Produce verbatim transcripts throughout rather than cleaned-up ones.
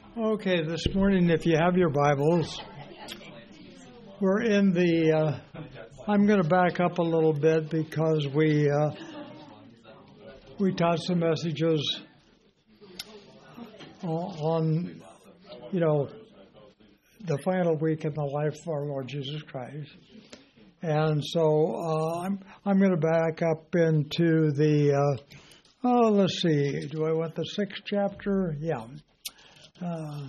Okay, this morning, if you have your Bibles, we're in the, uh, I'm going to back up a little bit because we, uh, we taught some messages on, you know, the final week in the life of our Lord Jesus Christ. And so uh, I'm, I'm going to back up into the, uh, oh, let's see, do I want the sixth chapter? Yeah. Uh,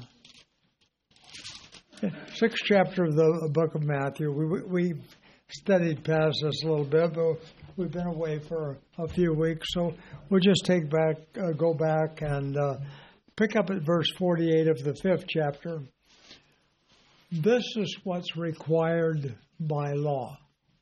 sixth chapter of the book of Matthew. We we studied past this a little bit, but we've been away for a few weeks, so we'll just take back, uh, go back and uh, pick up at verse forty-eight of the fifth chapter. This is what's required by law.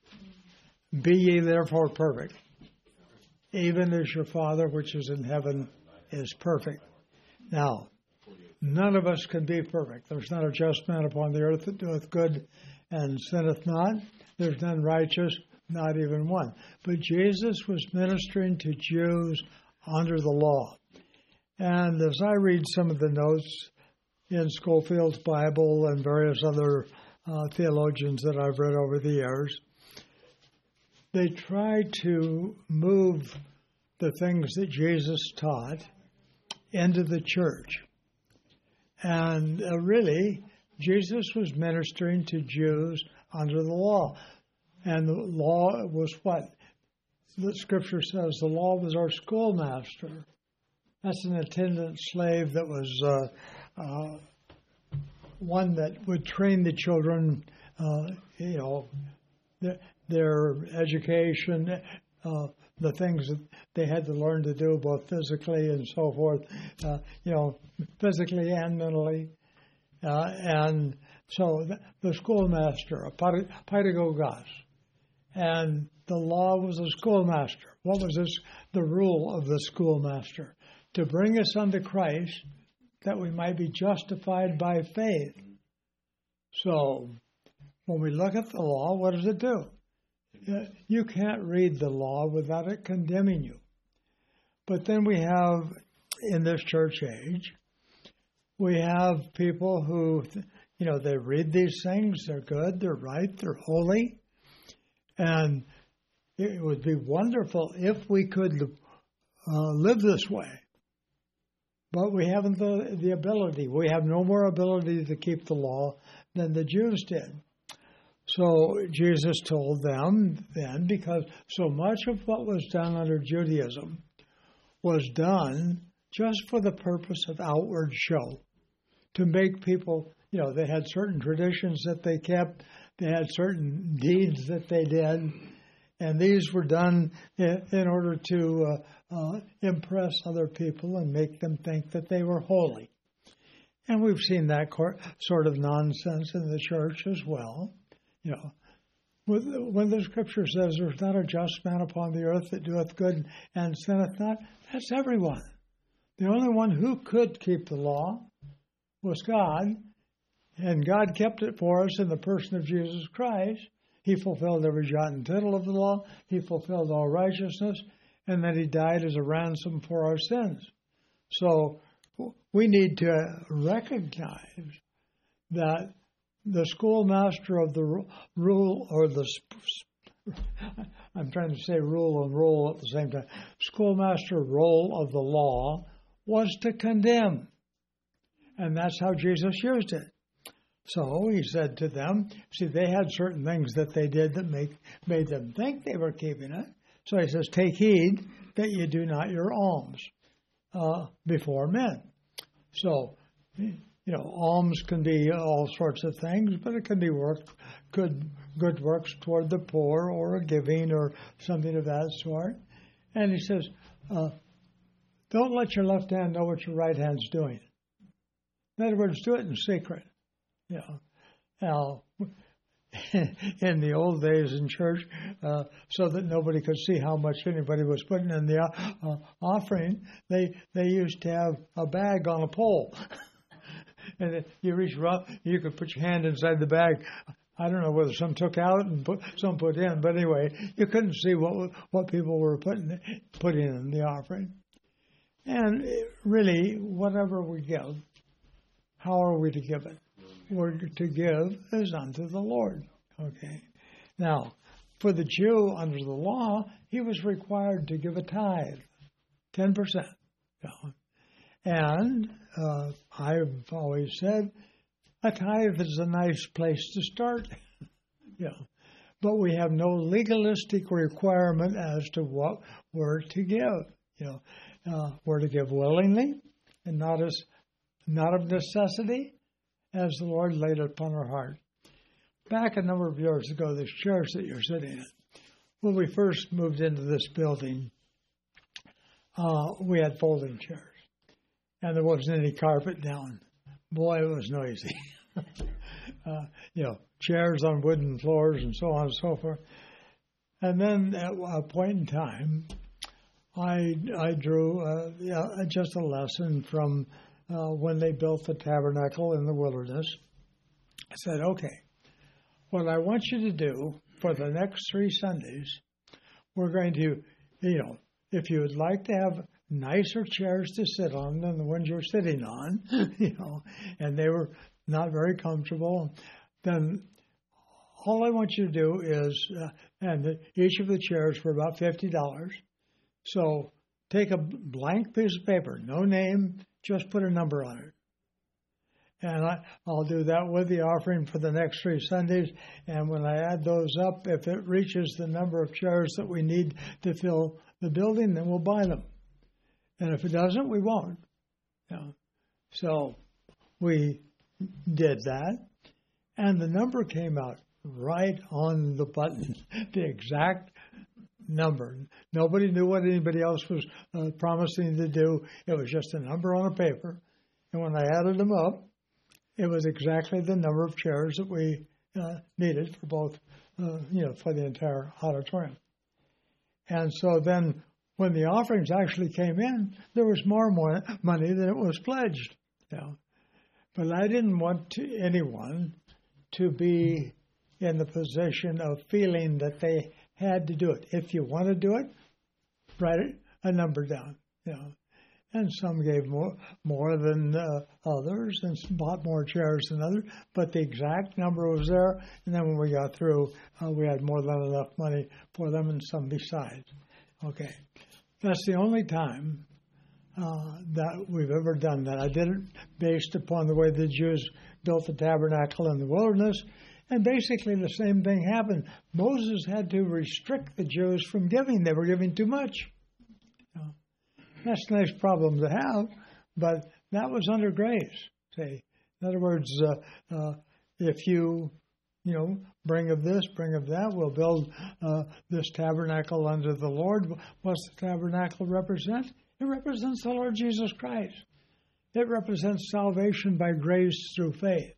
Be ye therefore perfect, even as your Father which is in heaven is perfect. Now, none of us can be perfect. There's not a just man upon the earth that doeth good and sinneth not. There's none righteous, not even one. But Jesus was ministering to Jews under the law. And as I read some of the notes in Scofield's Bible and various other uh, theologians that I've read over the years, they try to move the things that Jesus taught into the church. And uh, really, Jesus was ministering to Jews under the law. And the law was what? The scripture says the law was our schoolmaster. That's an attendant slave that was uh, uh, one that would train the children, uh, you know, their, their education, uh, the things that they had to learn to do, both physically and so forth, uh, you know, physically and mentally. Uh, and so the, the schoolmaster, a pedagogos, and the law was a schoolmaster. What was this? The rule of the schoolmaster? To bring us unto Christ, that we might be justified by faith. So when we look at the law, what does it do? You can't read the law without it condemning you. But then we have, in this church age, we have people who, you know, they read these things, they're good, they're right, they're holy, and it would be wonderful if we could uh, live this way. But we haven't the, the ability. We have no more ability to keep the law than the Jews did. So Jesus told them then, because so much of what was done under Judaism was done just for the purpose of outward show, to make people, you know, they had certain traditions that they kept, they had certain deeds that they did, and these were done in, in order to uh, uh, impress other people and make them think that they were holy. And we've seen that sort of nonsense in the church as well. You know, when the scripture says there's not a just man upon the earth that doeth good and sinneth not, that's everyone. The only one who could keep the law was God, and God kept it for us in the person of Jesus Christ. He fulfilled every jot and tittle of the law. He fulfilled all righteousness, and then he died as a ransom for our sins. So we need to recognize that the schoolmaster of the rule, or the, I'm trying to say rule and rule at the same time, schoolmaster role of the law was to condemn. And that's how Jesus used it. So he said to them, see, they had certain things that they did that make, made them think they were keeping it. So he says, take heed that you do not your alms uh, before men. So, you know, alms can be all sorts of things, but it can be work, good, good works toward the poor, or a giving, or something of that sort. And he says, uh, don't let your left hand know what your right hand's doing. In other words, do it in secret. You know, now, in the old days in church, uh, so that nobody could see how much anybody was putting in the uh, offering, they they used to have a bag on a pole. And if you reach around, you could put your hand inside the bag. I don't know whether some took out and put, some put in, but anyway, you couldn't see what what people were putting putting in the offering. And really, whatever we give, how are we to give it? We're to give as unto the Lord. Okay. Now, for the Jew under the law, he was required to give a tithe, ten percent. You know. And uh, I've always said a tithe is a nice place to start. Yeah. But we have no legalistic requirement as to what we're to give. You know, uh, we're to give willingly and not as not of necessity, as the Lord laid it upon our heart. Back a number of years ago, this church that you're sitting in, when we first moved into this building, uh, we had folding chairs, and there wasn't any carpet down. Boy, it was noisy. uh, you know, chairs on wooden floors and so on and so forth. And then at a point in time, I I drew uh, yeah, just a lesson from uh, when they built the tabernacle in the wilderness. I said, okay, what I want you to do for the next three Sundays, we're going to, you know, if you would like to have nicer chairs to sit on than the ones you're sitting on, you know, and they were not very comfortable, then all I want you to do is, uh, and the, each of the chairs were about fifty dollars. So take a blank piece of paper, no name, just put a number on it. And I, I'll do that with the offering for the next three Sundays. And when I add those up, if it reaches the number of chairs that we need to fill the building, then we'll buy them. And if it doesn't, we won't. You know. So we did that, and the number came out right on the button, the exact number. Nobody knew what anybody else was uh, promising to do. It was just a number on a paper. And when I added them up, it was exactly the number of chairs that we uh, needed for both, uh, you know, for the entire auditorium. And so then when the offerings actually came in, there was more money than it was pledged. You know. But I didn't want to, anyone to be in the position of feeling that they had to do it. If you want to do it, write a number down. You know. And some gave more more than uh, others and bought more chairs than others, but the exact number was there. And then when we got through, uh, we had more than enough money for them and some besides. Okay. That's the only time uh, that we've ever done that. I did it based upon the way the Jews built the tabernacle in the wilderness. And basically the same thing happened. Moses had to restrict the Jews from giving. They were giving too much. You know. That's a nice problem to have, but that was under grace. Say, in other words, uh, uh, if you, you know, bring of this, bring of that, we'll build uh, this tabernacle unto the Lord. What's the tabernacle represent? It represents the Lord Jesus Christ. It represents salvation by grace through faith.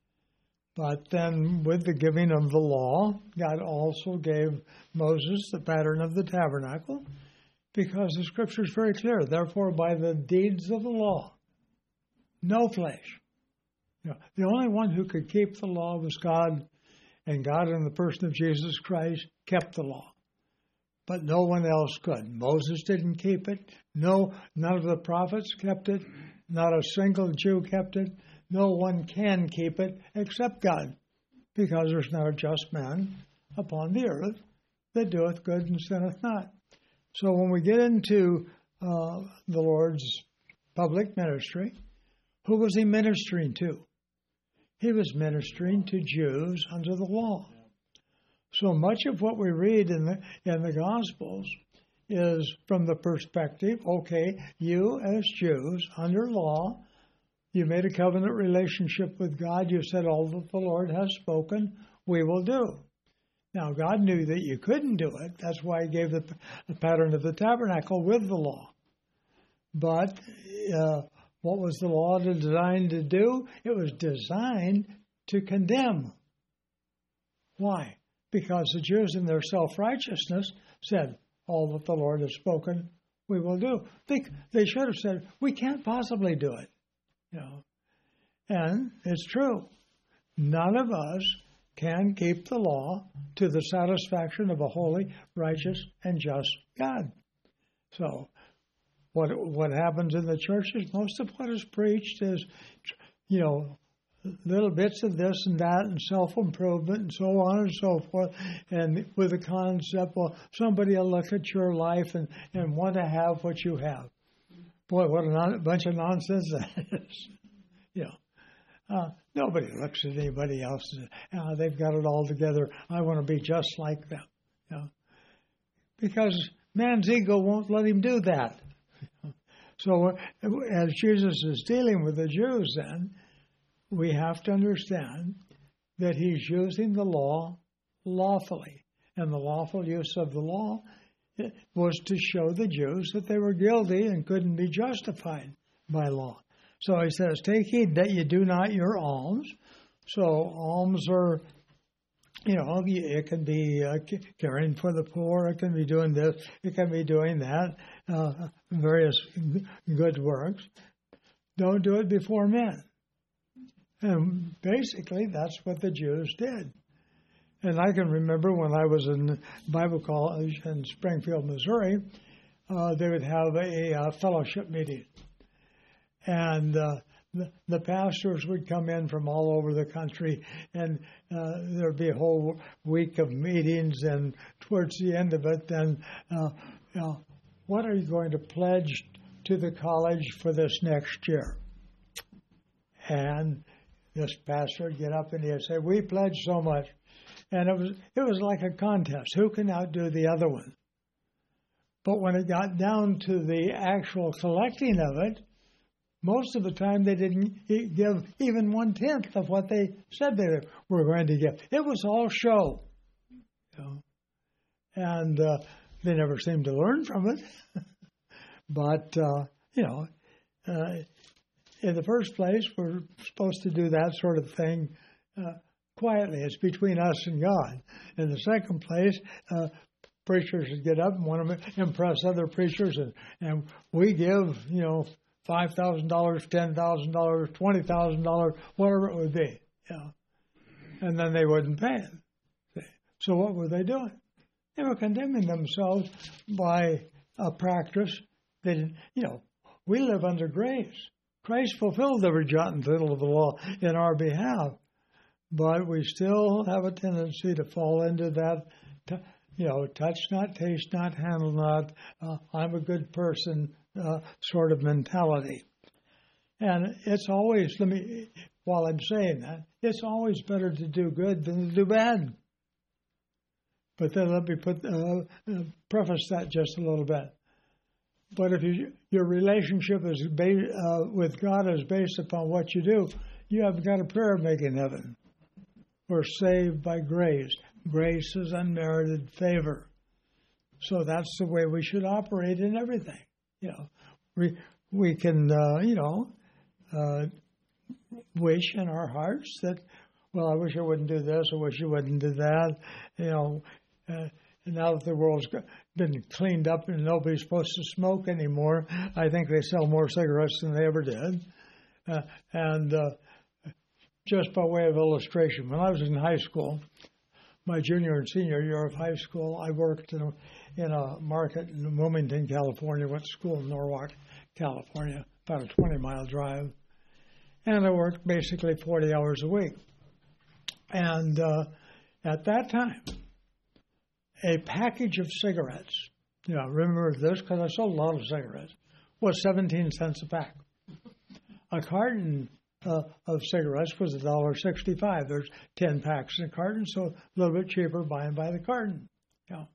But then with the giving of the law, God also gave Moses the pattern of the tabernacle, because the Scripture is very clear. Therefore, by the deeds of the law, no flesh. You know, the only one who could keep the law was God, and God in the person of Jesus Christ kept the law. But no one else could. Moses didn't keep it. No, none of the prophets kept it. Not a single Jew kept it. No one can keep it except God, because there's not a just man upon the earth that doeth good and sinneth not. So when we get into uh, the Lord's public ministry, who was he ministering to? He was ministering to Jews under the law. So much of what we read in the in the Gospels is from the perspective, okay, you as Jews under law, you made a covenant relationship with God. You said, all that the Lord has spoken, we will do. Now, God knew that you couldn't do it. That's why he gave the, the pattern of the tabernacle with the law. But uh, what was the law designed to do? It was designed to condemn. Why? Because the Jews in their self-righteousness said, all that the Lord has spoken, we will do. They, they should have said, we can't possibly do it. You know. And it's true. None of us can keep the law to the satisfaction of a holy, righteous, and just God. So what what happens in the churches, most of what is preached is, you know, little bits of this and that and self-improvement and so on and so forth, and with the concept, well, somebody will look at your life and, and want to have what you have. Boy, what a non- bunch of nonsense that is. You know, uh, nobody looks at anybody else and says, oh, they've got it all together. I want to be just like them. You know, because man's ego won't let him do that. So as Jesus is dealing with the Jews then, we have to understand that he's using the law lawfully. And the lawful use of the law was to show the Jews that they were guilty and couldn't be justified by law. So he says, take heed that you do not your alms. So alms are, you know, it can be uh, caring for the poor, it can be doing this, it can be doing that, uh, various good works. Don't do it before men. And basically, that's what the Jews did. And I can remember when I was in Bible college in Springfield, Missouri, uh, they would have a, a fellowship meeting. And uh, the, the pastors would come in from all over the country, and uh, there would be a whole week of meetings. And towards the end of it, then, uh, you know, what are you going to pledge to the college for this next year? And this pastor would get up and he'd say, we pledge so much. And it was it was like a contest. Who can outdo the other one? But when it got down to the actual collecting of it, most of the time they didn't give even one-tenth of what they said they were going to give. It was all show. You know? And uh, they never seemed to learn from it. But, uh, you know, uh, in the first place, we're supposed to do that sort of thing uh, quietly. It's between us and God. In the second place, uh, preachers would get up and want to impress other preachers, and, and we give, you know, five thousand dollars, ten thousand dollars, twenty thousand dollars, whatever it would be. You know. And then they wouldn't pay it. So what were they doing? They were condemning themselves by a practice. They didn't, you know, we live under grace. Christ fulfilled every jot and tittle of the law in our behalf, but we still have a tendency to fall into that, you know, touch not, taste not, handle not, uh, I'm a good person uh, sort of mentality. And it's always, let me, while I'm saying that, it's always better to do good than to do bad. But then let me put uh, preface that just a little bit. But if you, your relationship is ba- uh, with God is based upon what you do, you haven't got a prayer making heaven. We're saved by grace. Grace is unmerited favor. So that's the way we should operate in everything. You know, we we can uh, you know uh, wish in our hearts that, well, I wish I wouldn't do this. I wish I wouldn't do that. You know. Uh, And now that the world's been cleaned up and nobody's supposed to smoke anymore, I think they sell more cigarettes than they ever did. Uh, and uh, just by way of illustration, when I was in high school, my junior and senior year of high school, I worked in a, in a market in Wilmington, California, went to school in Norwalk, California, about a twenty-mile drive. And I worked basically forty hours a week. And uh, at that time, a package of cigarettes, you know, remember this because I sold a lot of cigarettes, was seventeen cents a pack. A carton uh, of cigarettes was one dollar sixty-five. There's ten packs in a carton, so a little bit cheaper buying by the carton. You know.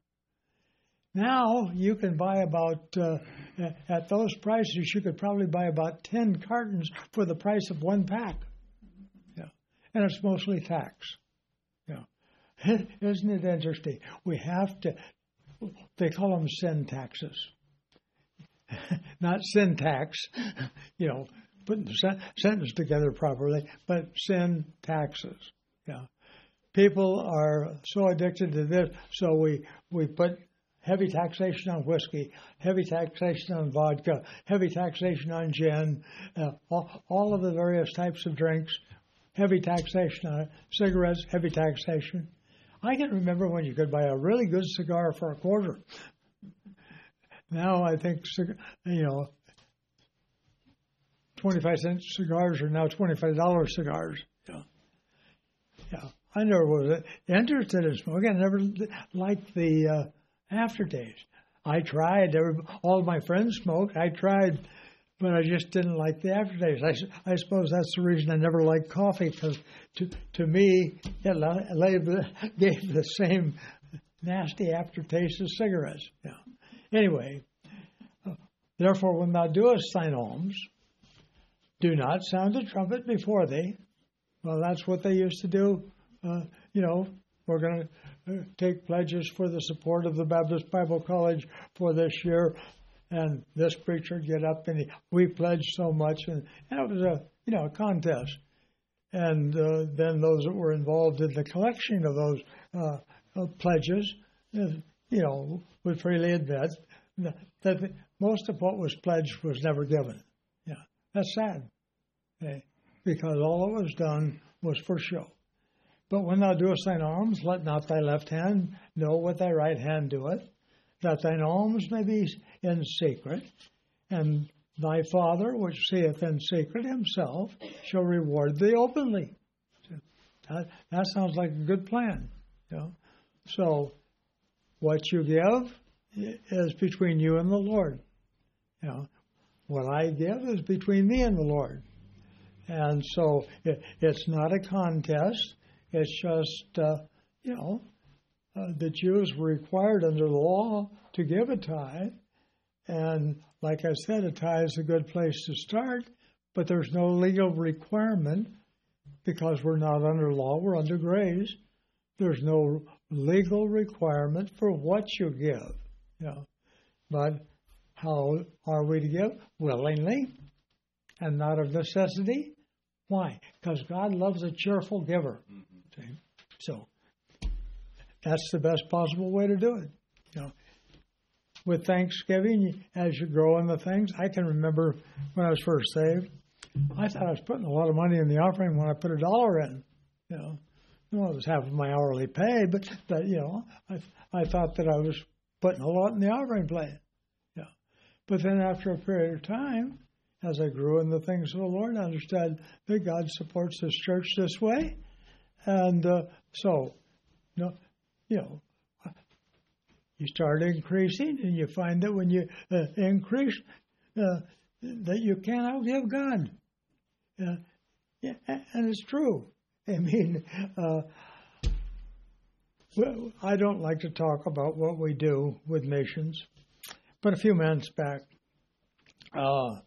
Now you can buy about, uh, at those prices, you could probably buy about ten cartons for the price of one pack. Yeah. And it's mostly tax. Yeah. Isn't it interesting? We have to, they call them sin taxes. Not syntax, you know, putting the sentence together properly, but sin taxes. Yeah. People are so addicted to this, so we, we put heavy taxation on whiskey, heavy taxation on vodka, heavy taxation on gin, uh, all, all of the various types of drinks, heavy taxation on cigarettes, heavy taxation. I can remember when you could buy a really good cigar for a quarter. Now I think, you know, twenty-five cent cigars are now twenty-five dollar cigars. Yeah. Yeah. I never was interested in smoking. I never liked the uh, aftertaste. I tried. Every, all of my friends smoked. I tried, but I just didn't like the aftertaste. I, I suppose that's the reason I never liked coffee, because to to me it la- gave the same nasty aftertaste as cigarettes. Yeah. Anyway, uh, therefore, when thou doest thine alms, do not sound the trumpet before thee. Well, that's what they used to do. Uh, you know, we're going to uh, take pledges for the support of the Baptist Bible College for this year, and this preacher get up and he, we pledged so much, and, and it was a you know a contest. And uh, then those that were involved in the collection of those uh, uh, pledges, uh, you know, would freely admit that, that most of what was pledged was never given. Yeah, that's sad, okay? Because all that was done was for show. But when thou doest thine alms, let not thy left hand know what thy right hand doeth, that thine alms may be in secret, and thy Father, which seeth in secret himself, shall reward thee openly. That, that sounds like a good plan. You know? So what you give is between you and the Lord. You know? What I give is between me and the Lord. And so it, it's not a contest. It's just, uh, you know, uh, the Jews were required under the law to give a tithe. And like I said, a tithe is a good place to start, but there's no legal requirement because we're not under law, we're under grace. There's no legal requirement for what you give. You know. But how are we to give? Willingly and not of necessity. Why? Because God loves a cheerful giver. See? So that's the best possible way to do it. You know, with Thanksgiving, as you grow in the things, I can remember when I was first saved, I thought I was putting a lot of money in the offering when I put a dollar in. You know, well, it was half of my hourly pay, but, but you know, I I thought that I was putting a lot in the offering plate. Yeah, but then after a period of time, as I grew in the things of the Lord, I understood that God supports His church this way. And uh, so, you know, you know, you start increasing, and you find that when you uh, increase, uh, that you can't outgive God. Uh, yeah, and it's true. I mean, uh, well, I don't like to talk about what we do with missions, but a few months back, uh,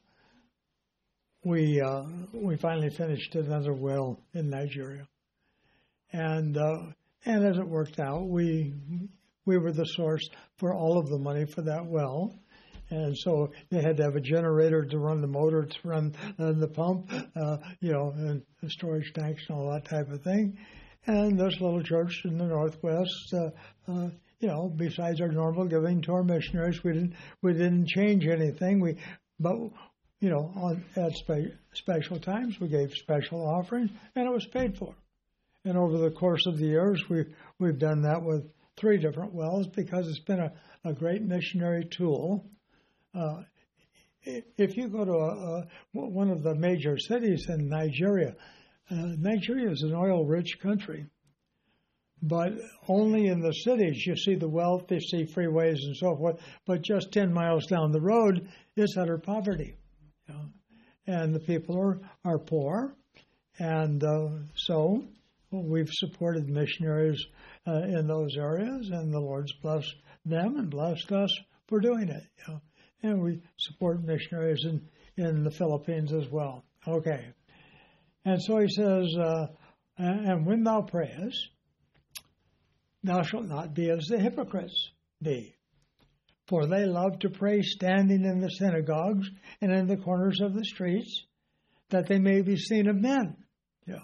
we uh, we finally finished another well in Nigeria. And uh, and as it worked out, we we were the source for all of the money for that well, and so they had to have a generator to run the motor, to run uh, the pump, uh, you know, and the storage tanks and all that type of thing. And this little church in the Northwest, uh, uh, you know, besides our normal giving to our missionaries, we didn't we didn't change anything. We but you know, on at spe- special times we gave special offerings, and it was paid for. And over the course of the years, we've, we've done that with three different wells because it's been a, a great missionary tool. Uh, if you go to a, a, one of the major cities in Nigeria, uh, Nigeria is an oil-rich country, but only in the cities you see the wealth, you see freeways and so forth, but just ten miles down the road is utter poverty. You know? And the people are, are poor, and uh, so... we've supported missionaries uh, in those areas, and the Lord's blessed them and blessed us for doing it. You know? And we support missionaries in, in the Philippines as well. Okay. And so he says, uh, and when thou prayest, thou shalt not be as the hypocrites be. For they love to pray standing in the synagogues and in the corners of the streets, that they may be seen of men. Yeah.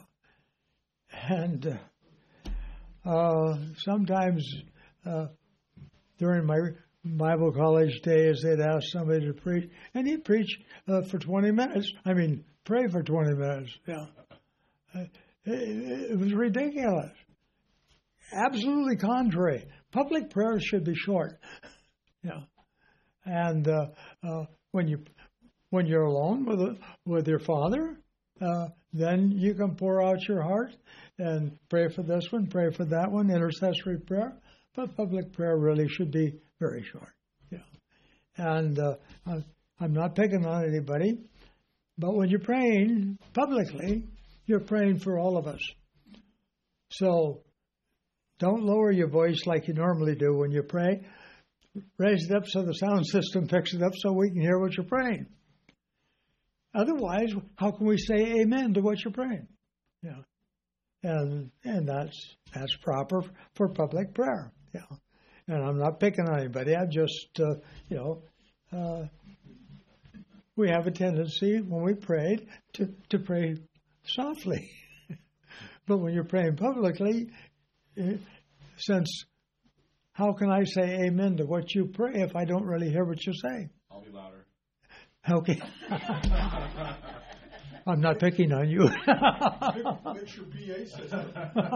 And uh, uh, sometimes uh, during my Bible college days, they'd ask somebody to preach, and he'd preach uh, for twenty minutes. I mean, pray for twenty minutes. Yeah, uh, it, it was ridiculous. Absolutely contrary. Public prayers should be short. Yeah, and uh, uh, when you when you're alone with with your Father, uh, then you can pour out your heart and pray for this one, pray for that one, intercessory prayer. But public prayer really should be very short. Yeah. And uh, I'm not picking on anybody, but when you're praying publicly, you're praying for all of us. So don't lower your voice like you normally do when you pray. Raise it up so the sound system picks it up so we can hear what you're praying. Otherwise, how can we say amen to what you're praying? Yeah. And and that's that's proper for public prayer. Yeah. And I'm not picking on anybody. I'm just, uh, you know, uh, we have a tendency when we prayed to, to pray softly. But when you're praying publicly, since how can I say amen to what you pray if I don't really hear what you say? I'll be louder. Okay. I'm not picking on you. Fix your P A system.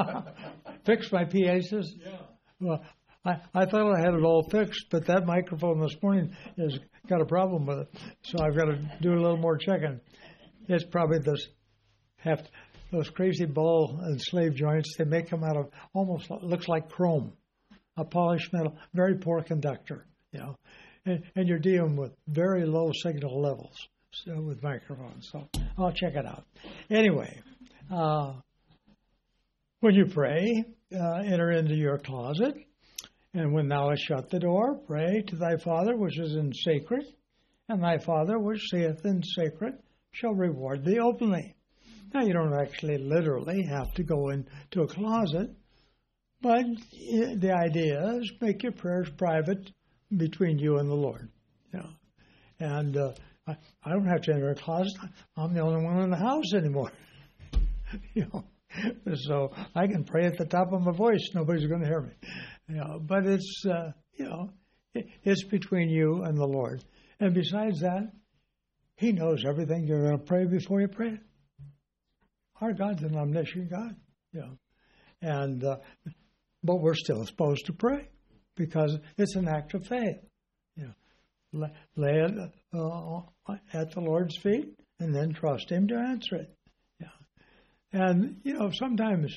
Fix my P A system? Yeah. Well, I, I thought I had it all fixed, but that microphone this morning has got a problem with it. So I've got to do a little more checking. It's probably those, have, those crazy ball and slave joints. They make them out of almost looks like chrome, a polished metal, very poor conductor, you know. And, and you're dealing with very low signal levels so with microphones. So I'll check it out. Anyway, uh, when you pray, uh, enter into your closet, and when thou hast shut the door, pray to thy Father which is in secret, and thy Father which seeth in secret shall reward thee openly. Now, you don't actually literally have to go into a closet, but the idea is make your prayers private between you and the Lord. You know. And uh, I, I don't have to enter a closet. I'm the only one in the house anymore. you know. So I can pray at the top of my voice. Nobody's going to hear me. You know, but it's, uh, you know, it, it's between you and the Lord. And besides that, He knows everything you're going to pray before you pray it. Our God's an omniscient God. You know. And, uh, but we're still supposed to pray because it's an act of faith. You know, lay, lay it uh, at the Lord's feet and then trust Him to answer it. Yeah. And, you know, sometimes,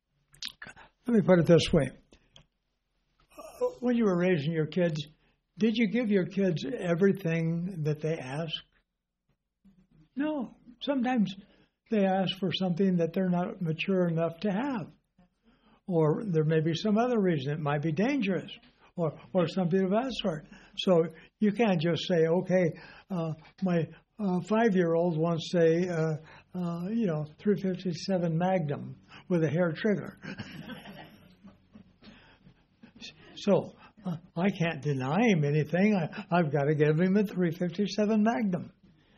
let me put it this way. When you were raising your kids, did you give your kids everything that they asked? No. Sometimes they ask for something that they're not mature enough to have. Or there may be some other reason. It might be dangerous or, or something of that sort. So you can't just say, okay, uh, my uh, five-year-old wants a, uh, uh, you know, three fifty-seven Magnum with a hair trigger. So uh, I can't deny him anything. I, I've got to give him a three fifty-seven Magnum.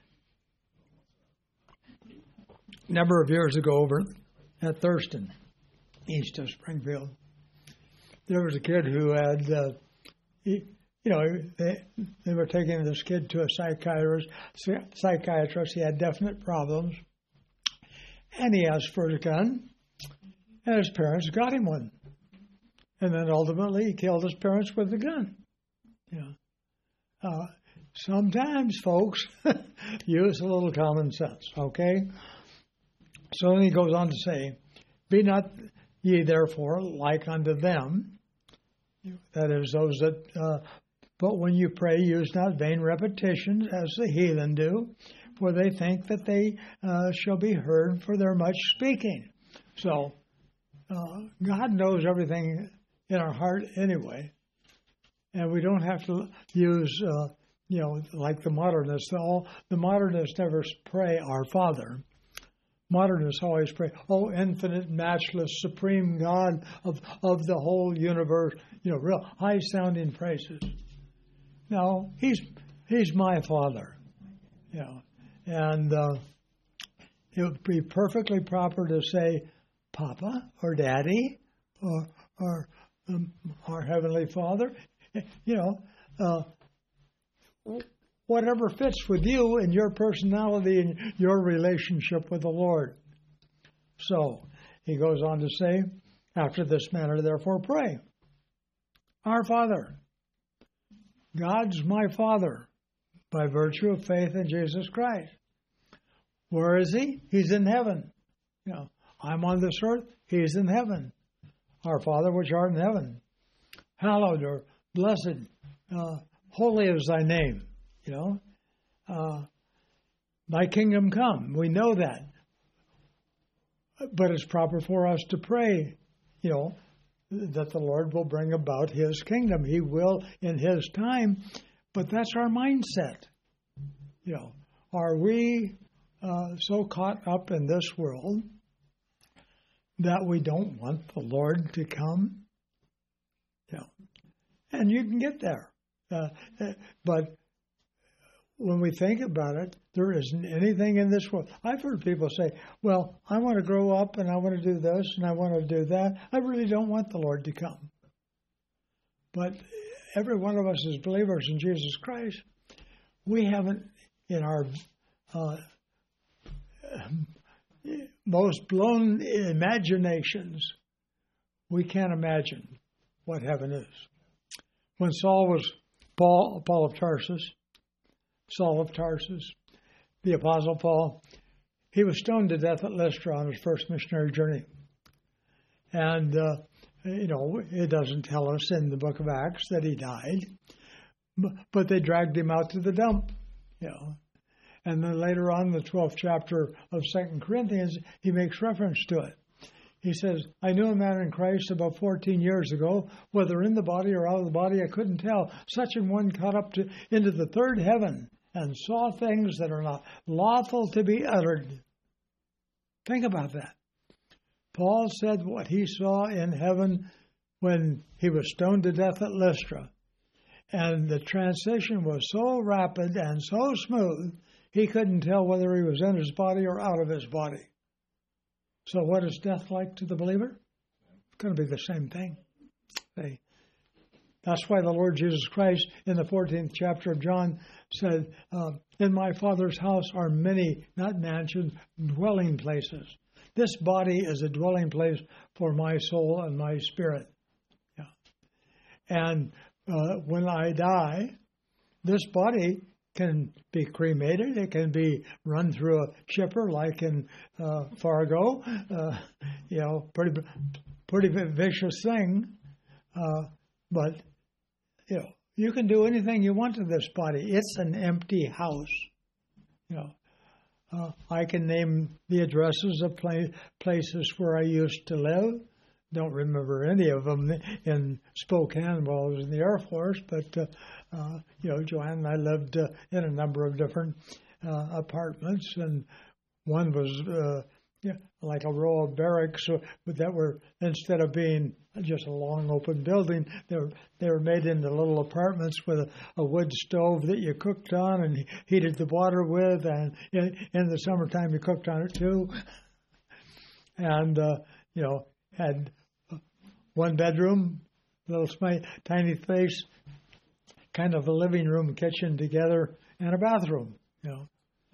A number of years ago over at Thurston, east of Springfield, there was a kid who had, uh, he, you know, they, they were taking this kid to a psychiatrist. Psychiatrist. He had definite problems, and he asked for a gun, and his parents got him one. And then ultimately he killed his parents with the gun. Yeah. Uh, sometimes, folks, use a little common sense, okay? So then he goes on to say, be not ye therefore like unto them, that is, those that, uh, but when you pray, use not vain repetitions as the heathen do, for they think that they uh, shall be heard for their much speaking. So, uh, God knows everything in our heart anyway, and we don't have to use, uh, you know, like the modernists. All the modernists never pray "Our Father." Modernists always pray, "Oh, infinite, matchless, supreme God of of the whole universe." You know, real high-sounding praises. No, he's he's my Father. You know, and uh, it would be perfectly proper to say "Papa" or "Daddy" or or Um, our Heavenly Father, you know, uh, whatever fits with you and your personality and your relationship with the Lord. So, he goes on to say, after this manner, therefore pray. Our Father, God's my Father. by virtue of faith in Jesus Christ. Where is he? He's in heaven. You know, I'm on this earth. He's in heaven. Our Father which art in heaven, hallowed or blessed, uh, holy is thy name. You know, uh, thy kingdom come. We know that. But it's proper for us to pray, you know, that the Lord will bring about his kingdom. He will in his time, but that's our mindset. You know, are we uh, so caught up in this world that we don't want the Lord to come? You know, and you can get there. Uh, but when we think about it, there isn't anything in this world. I've heard people say, well, I want to grow up and I want to do this and I want to do that. I really don't want the Lord to come. But every one of us as believers in Jesus Christ, we haven't, in our uh, most blown imaginations, we can't imagine what heaven is. When Saul was, Paul, Paul of Tarsus, Saul of Tarsus, the Apostle Paul, he was stoned to death at Lystra on his first missionary journey. And, uh, you know, it doesn't tell us in the book of Acts that he died, but they dragged him out to the dump, you know. And then later on in the twelfth chapter of Second Corinthians, he makes reference to it. He says, I knew a man in Christ about fourteen years ago, whether in the body or out of the body, I couldn't tell. Such an one caught up to, into the third heaven and saw things that are not lawful to be uttered. Think about that. Paul said what he saw in heaven when he was stoned to death at Lystra. And the transition was so rapid and so smooth, he couldn't tell whether he was in his body or out of his body. So what is death like to the believer? It's going to be the same thing. See? That's why the Lord Jesus Christ in the fourteenth chapter of John said, uh, in my Father's house are many, not mansions, dwelling places. This body is a dwelling place for my soul and my spirit. Yeah. And uh, when I die, this body can be cremated. It can be run through a chipper like in uh, Fargo. Uh, you know, pretty pretty vicious thing. Uh, but, you know, you can do anything you want to this body. It's an empty house. You know, uh, I can name the addresses of pla- places where I used to live. Don't remember any of them in Spokane while I was in the Air Force, but, uh, uh, you know, Joanne and I lived uh, in a number of different uh, apartments, and one was uh, yeah, like a row of barracks that were, instead of being just a long open building, they were, they were made into little apartments with a, a wood stove that you cooked on and heated the water with, and in, in the summertime you cooked on it too. And, uh, you know, had one bedroom, little tiny place, kind of a living room, kitchen together, and a bathroom, you know.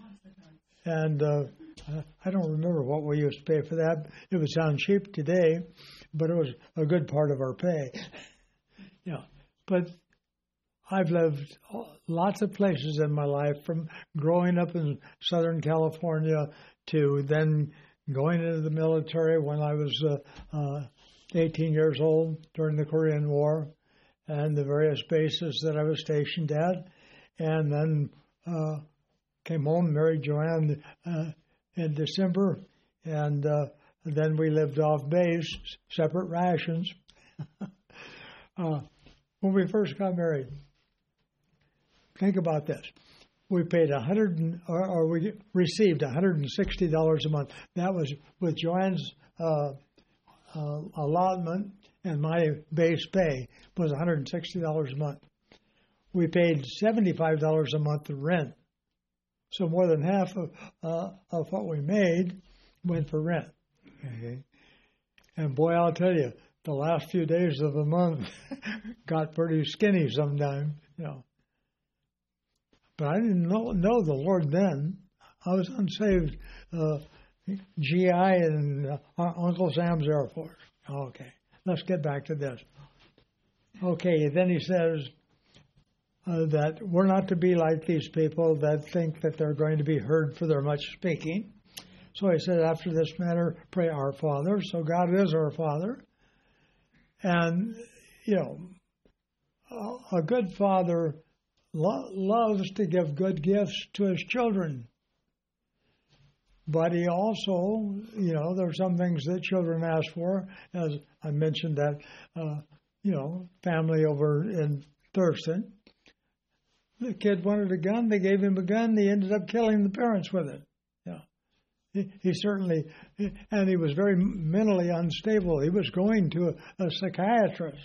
And uh, I don't remember what we used to pay for that. It would sound cheap today, but it was a good part of our pay. You know, but I've lived lots of places in my life, from growing up in Southern California to then going into the military when I was uh, uh, eighteen years old during the Korean War, and the various bases that I was stationed at, and then uh, came home, married Joanne uh, in December, and uh, then we lived off base, separate rations. uh, when we first got married, think about this. We paid a hundred, or, or we received one hundred sixty dollars a month. That was with Joanne's uh, uh, allotment, and my base pay was one hundred sixty dollars a month. We paid seventy-five dollars a month in rent. So more than half of, uh, of what we made went for rent. Okay. And boy, I'll tell you, the last few days of the month got pretty skinny sometimes, you know. But I didn't know, know the Lord then. I was unsaved uh, G I in uh, Uncle Sam's Air Force. Okay, let's get back to this. Okay, then he says, uh, that we're not to be like these people that think that they're going to be heard for their much speaking. So he said, after this manner, pray our Father. So God is our Father. And, you know, a good father lo- loves to give good gifts to his children. But he also, you know, there are some things that children ask for. As I mentioned that, uh, you know, family over in Thurston. The kid wanted a gun. They gave him a gun. They ended up killing the parents with it. Yeah, he, he certainly, and he was very mentally unstable. He was going to a, a psychiatrist.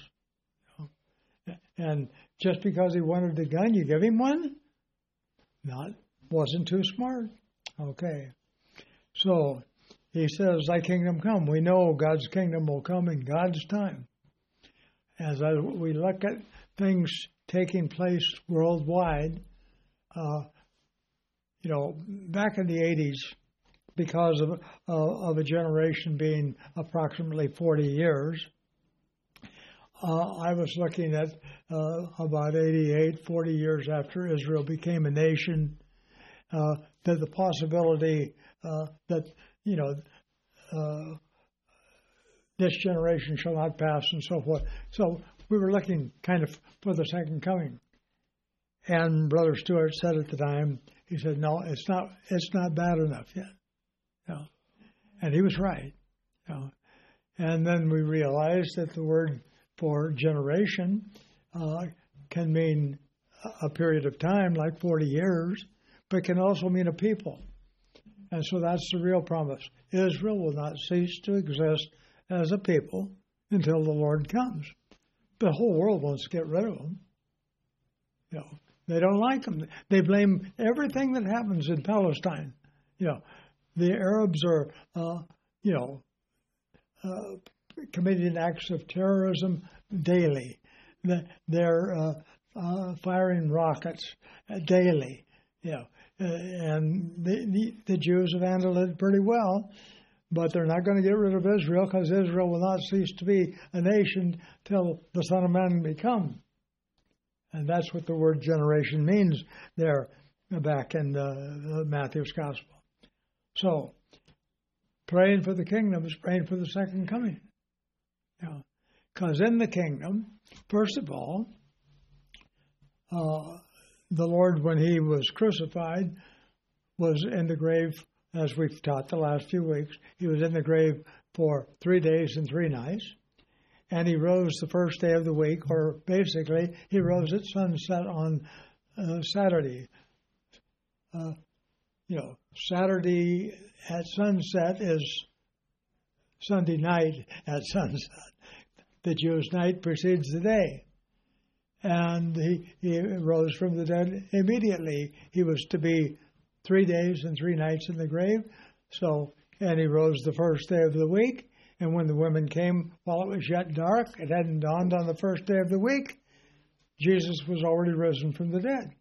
And just because he wanted a gun, you give him one? Not, wasn't too smart. Okay. So he says, thy kingdom come. We know God's kingdom will come in God's time. As I, we look at things taking place worldwide, uh, you know, back in the eighties, because of, uh, of a generation being approximately forty years, uh, I was looking at uh, about eighty-eight, forty years after Israel became a nation, uh, that the possibility uh, that, you know, uh, this generation shall not pass and so forth. So we were looking kind of for the second coming. And Brother Stewart said at the time, he said, no, it's not it's not bad enough yet. You know? And he was right. You know? And then we realized that the word for generation uh, can mean a period of time, like forty years, but can also mean a people. And so that's the real promise. Israel will not cease to exist as a people until the Lord comes. The whole world wants to get rid of them. You know, they don't like them. They blame everything that happens in Palestine. You know, the Arabs are, uh, you know, uh, committing acts of terrorism daily. They're uh, uh, firing rockets daily. You know, uh, and the, the the Jews have handled it pretty well. But they're not going to get rid of Israel, because Israel will not cease to be a nation till the Son of Man be come. And that's what the word generation means there back in uh, Matthew's Gospel. So, praying for the kingdom is praying for the second coming. Because in the kingdom, first of all, uh, the Lord, when he was crucified, was in the grave. As we've taught the last few weeks, he was in the grave for three days and three nights. And he rose the first day of the week, or basically, he rose at sunset on uh, Saturday. Uh, you know, Saturday at sunset is Sunday night at sunset. The Jewish night precedes the day. And he, he rose from the dead immediately. He was to be three days and three nights in the grave. So, and he rose the first day of the week. And when the women came while it was yet dark, it hadn't dawned on the first day of the week, Jesus was already risen from the dead.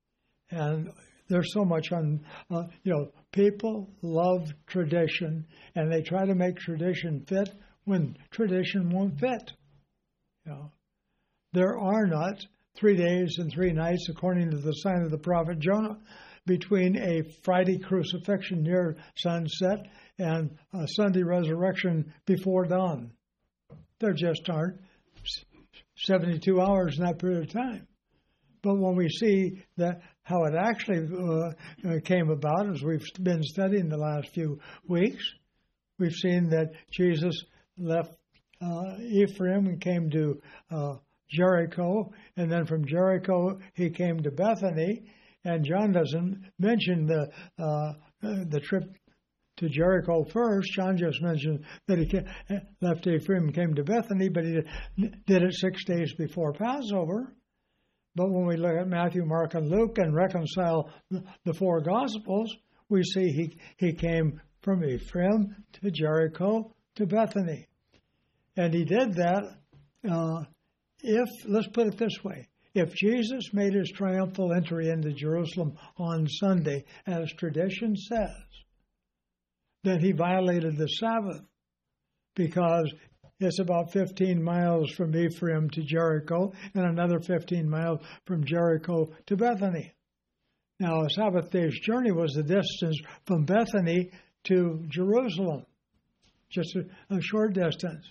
And there's so much on, uh, you know, people love tradition, and they try to make tradition fit when tradition won't fit. You know, there are not three days and three nights, according to the sign of the prophet Jonah, between a Friday crucifixion near sunset and a Sunday resurrection before dawn. There just aren't seventy-two hours in that period of time. But when we see that how it actually uh, came about, as we've been studying the last few weeks, we've seen that Jesus left uh, Ephraim and came to uh, Jericho, and then from Jericho he came to Bethany. And John doesn't mention the uh, the trip to Jericho first. John just mentioned that he came, left Ephraim and came to Bethany, but he did it six days before Passover. But when we look at Matthew, Mark, and Luke and reconcile the four Gospels, we see he, he came from Ephraim to Jericho to Bethany. And he did that uh, if, let's put it this way, if Jesus made his triumphal entry into Jerusalem on Sunday, as tradition says, then he violated the Sabbath, because it's about fifteen miles from Ephraim to Jericho, and another fifteen miles from Jericho to Bethany. Now, a Sabbath day's journey was the distance from Bethany to Jerusalem, just a, a short distance.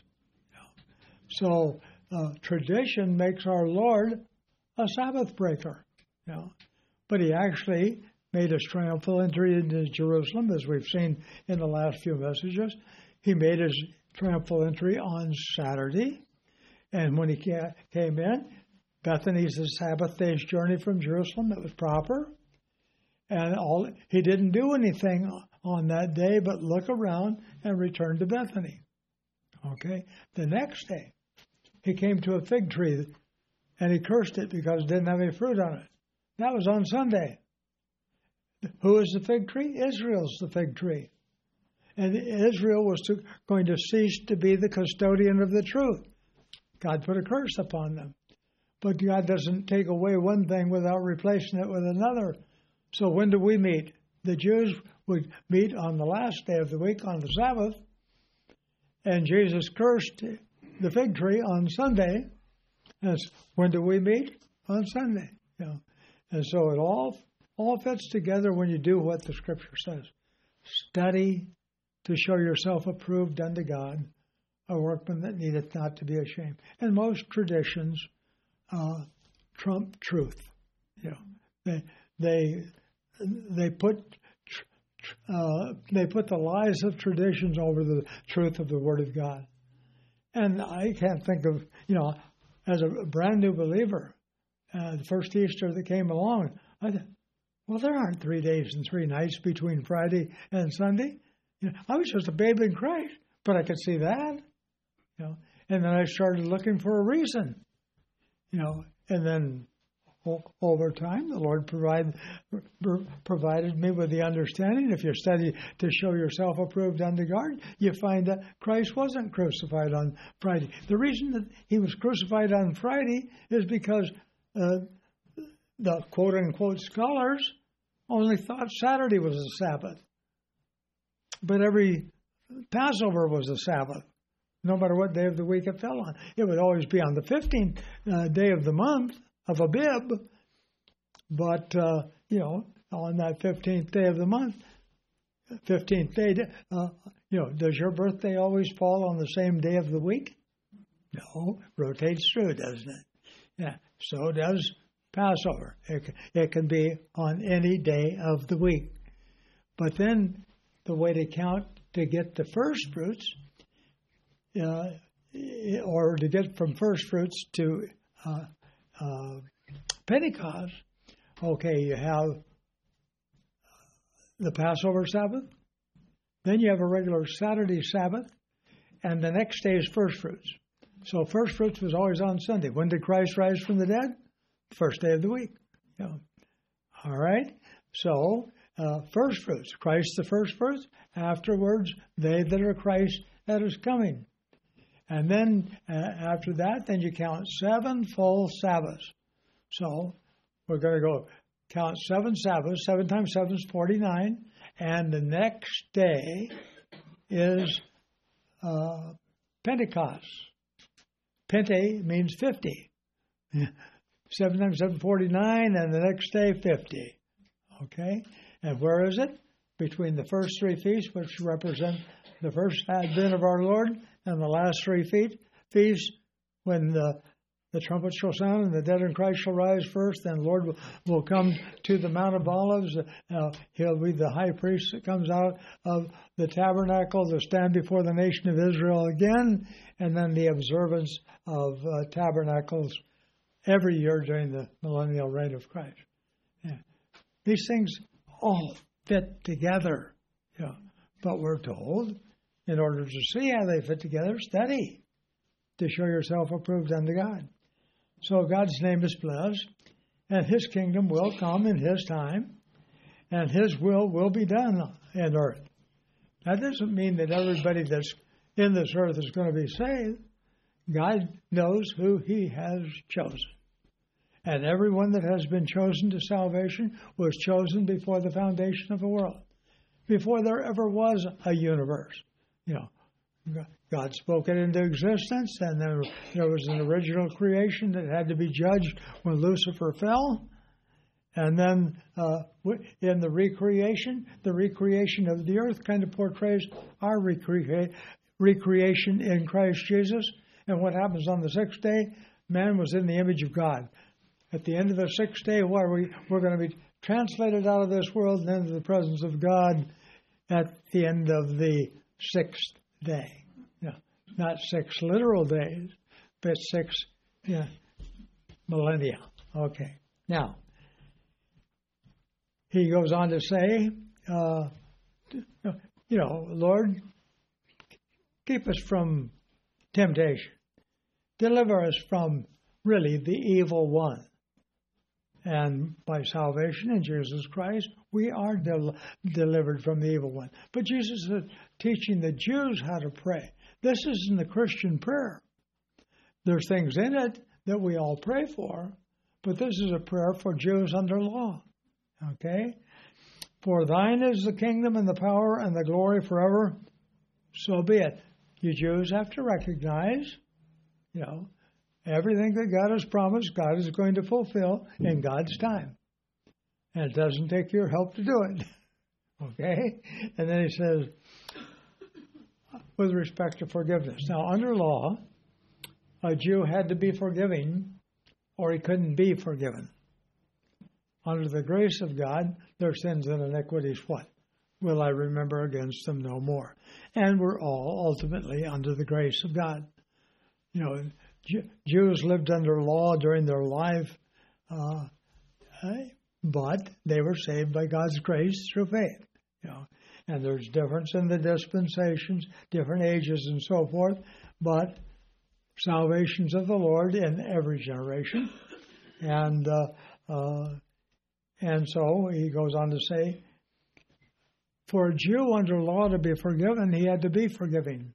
So, uh, tradition makes our Lord a Sabbath breaker. You know. But he actually made his triumphal entry into Jerusalem, as we've seen in the last few messages. He made his triumphal entry on Saturday, and when he came in, Bethany's a Sabbath day's journey from Jerusalem. It was proper. And all he didn't do anything on that day but look around and return to Bethany. Okay? The next day, he came to a fig tree, and he cursed it because it didn't have any fruit on it. That was on Sunday. Who is the fig tree? Israel's the fig tree. And Israel was to, going to cease to be the custodian of the truth. God put a curse upon them. But God doesn't take away one thing without replacing it with another. So when do we meet? The Jews would meet on the last day of the week, on the Sabbath, and Jesus cursed the fig tree on Sunday. And when do we meet? On Sunday. You know. And so it all all fits together when you do what the Scripture says. Study to show yourself approved unto God, a workman that needeth not to be ashamed. And most traditions uh, trump truth. You know, they they they put uh, they put the lies of traditions over the truth of the Word of God. And I can't think of, you know, as a brand new believer, uh, the first Easter that came along, I thought, well, there aren't three days and three nights between Friday and Sunday. You know, I was just a babe in Christ, but I could see that. You know, and then I started looking for a reason. You know, and then over time, the Lord provide, provided me with the understanding. If you study to show yourself approved unto God, you find that Christ wasn't crucified on Friday. The reason that he was crucified on Friday is because uh, the quote-unquote scholars only thought Saturday was a Sabbath. But every Passover was a Sabbath, no matter what day of the week it fell on. It would always be on the fifteenth uh, day of the month of Abib, but, uh, you know, on that fifteenth day of the month, fifteenth day, uh, you know, does your birthday always fall on the same day of the week? No, rotates through, doesn't it? Yeah, so does Passover. It, it can be on any day of the week. But then the way to count to get the first fruits, uh, or to get from first fruits to uh, uh, Pentecost, okay, you have the Passover Sabbath, then you have a regular Saturday Sabbath, and the next day is first fruits. So first fruits was always on Sunday. When did Christ rise from the dead? First day of the week. You know. All right? So, uh, first fruits. Christ the first fruits. Afterwards, they that are Christ that is coming. And then uh, after that, then you count seven full Sabbaths. So we're going to go count seven Sabbaths. Seven times seven is forty-nine. And the next day is uh, Pentecost. Pente means fifty. Seven times seven, forty-nine, and the next day, fifty. Okay? And where is it? Between the first three feasts, which represent the first advent of our Lord, and the last three feet, feasts, when the, the trumpet shall sound and the dead in Christ shall rise first, then the Lord will, will come to the Mount of Olives. Uh, he'll be the high priest that comes out of the tabernacle to stand before the nation of Israel again, and then the observance of uh, tabernacles every year during the millennial reign of Christ. Yeah. These things all fit together. Yeah. But we're told, in order to see how they fit together, study to show yourself approved unto God. So God's name is blessed, and his kingdom will come in his time, and his will will be done in earth. That doesn't mean that everybody that's in this earth is going to be saved. God knows who he has chosen. And everyone that has been chosen to salvation was chosen before the foundation of the world, before there ever was a universe. You know, God spoke it into existence, and there, there was an original creation that had to be judged when Lucifer fell. And then uh, in the recreation, the recreation of the earth kind of portrays our recrea- recreation in Christ Jesus. And what happens on the sixth day? Man was in the image of God. At the end of the sixth day, what are we? We're going to be translated out of this world and into the presence of God at the end of the sixth day. No, not six literal days, but six yeah, millennia. Okay. Now, he goes on to say, uh, you know, Lord, keep us from temptation. Deliver us from, really, the evil one. And by salvation in Jesus Christ, we are del- delivered from the evil one. But Jesus is teaching the Jews how to pray. This isn't the Christian prayer. There's things in it that we all pray for, but this is a prayer for Jews under law. Okay? For thine is the kingdom and the power and the glory forever, so be it. You Jews have to recognize, you know, everything that God has promised, God is going to fulfill in God's time. And it doesn't take your help to do it. Okay? And then he says, with respect to forgiveness. Now, under law, a Jew had to be forgiving or he couldn't be forgiven. Under the grace of God, their sins and iniquities, what? Will I remember against them no more? And we're all ultimately under the grace of God. You know, Jews lived under law during their life, uh, but they were saved by God's grace through faith. You know, and there's difference in the dispensations, different ages, and so forth. But salvation's of the Lord in every generation, and uh, uh, and so he goes on to say, for a Jew under law to be forgiven, he had to be forgiving.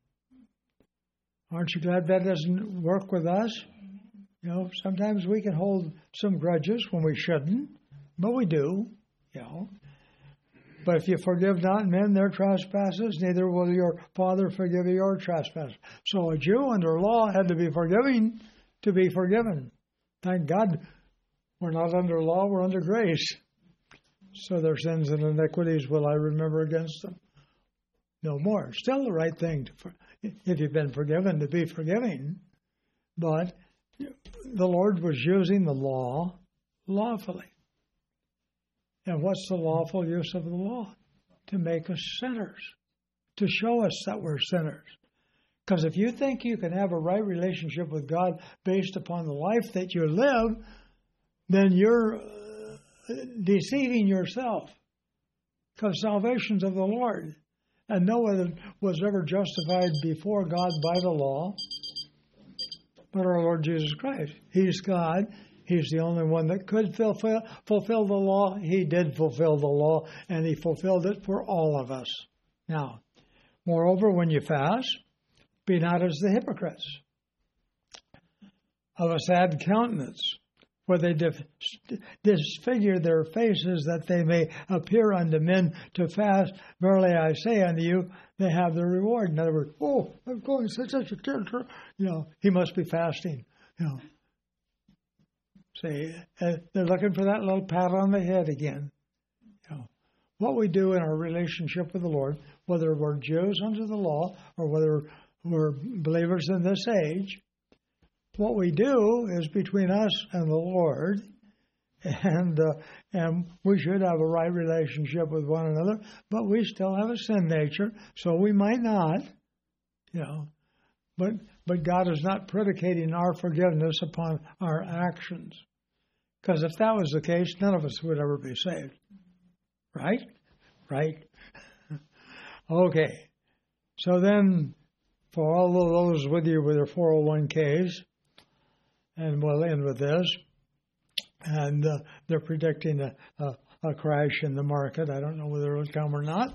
Aren't you glad that doesn't work with us? You know, sometimes we can hold some grudges when we shouldn't, but we do, you know. But if you forgive not men their trespasses, neither will your Father forgive your trespasses. So a Jew under law had to be forgiving to be forgiven. Thank God we're not under law, we're under grace. So their sins and iniquities will I remember against them no more. Still the right thing to forgive. If you've been forgiven, to be forgiving. But the Lord was using the law lawfully. And what's the lawful use of the law? To make us sinners. To show us that we're sinners. Because if you think you can have a right relationship with God based upon the life that you live, then you're uh, deceiving yourself. Because salvation's of the Lord. And no one was ever justified before God by the law but our Lord Jesus Christ. He's God. He's the only one that could fulfill, fulfill the law. He did fulfill the law, and he fulfilled it for all of us. Now, moreover, when you fast, be not as the hypocrites of a sad countenance, where they disfigure their faces that they may appear unto men to fast. Verily I say unto you, they have their reward. In other words, oh, I'm going to such a church. You know, he must be fasting. You know, say uh, they're looking for that little pat on the head again. You know, what we do in our relationship with the Lord, whether we're Jews under the law or whether we're believers in this age. What we do is between us and the Lord, and uh, and we should have a right relationship with one another, but we still have a sin nature, so we might not, you know, but but God is not predicating our forgiveness upon our actions, because if that was the case, none of us would ever be saved, right? Right? Okay, so then for all of those with you with their four oh one k's, and we'll end with this. And uh, they're predicting a, a, a crash in the market. I don't know whether it'll come or not.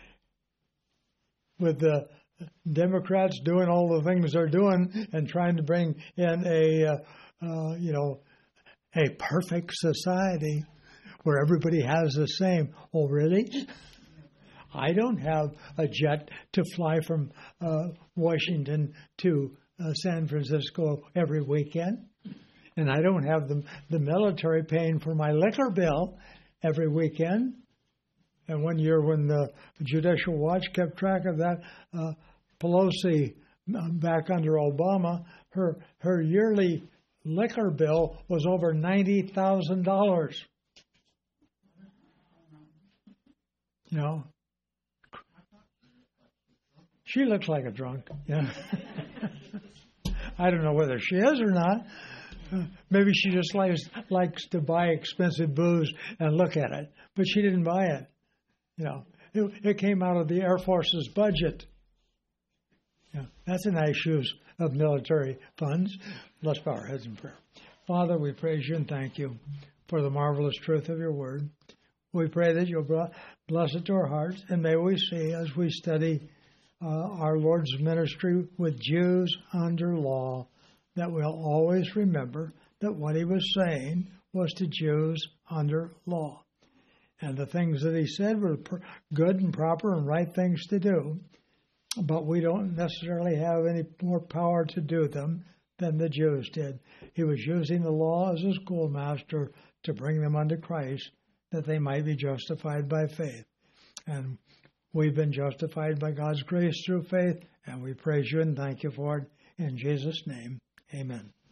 With the Democrats doing all the things they're doing and trying to bring in a, uh, uh, you know, a perfect society where everybody has the same. Oh, really? I don't have a jet to fly from uh, Washington to uh, San Francisco every weekend. And I don't have the, the military paying for my liquor bill every weekend. And one year when the Judicial Watch kept track of that, uh, Pelosi, back under Obama, her her yearly liquor bill was over ninety thousand dollars. You know, she looks like a drunk. Yeah, I don't know whether she is or not. Maybe she just likes likes to buy expensive booze and look at it, but she didn't buy it. You know, it, it came out of the Air Force's budget. Yeah, that's a nice use of military funds. Let's bow our heads in prayer. Father, we praise you and thank you for the marvelous truth of your word. We pray that you'll bless it to our hearts, and may we see as we study uh, our Lord's ministry with Jews under law, that we'll always remember that what he was saying was to Jews under law. And the things that he said were good and proper and right things to do, but we don't necessarily have any more power to do them than the Jews did. He was using the law as a schoolmaster to bring them unto Christ, that they might be justified by faith. And we've been justified by God's grace through faith, and we praise you and thank you for it. In Jesus' name, amen.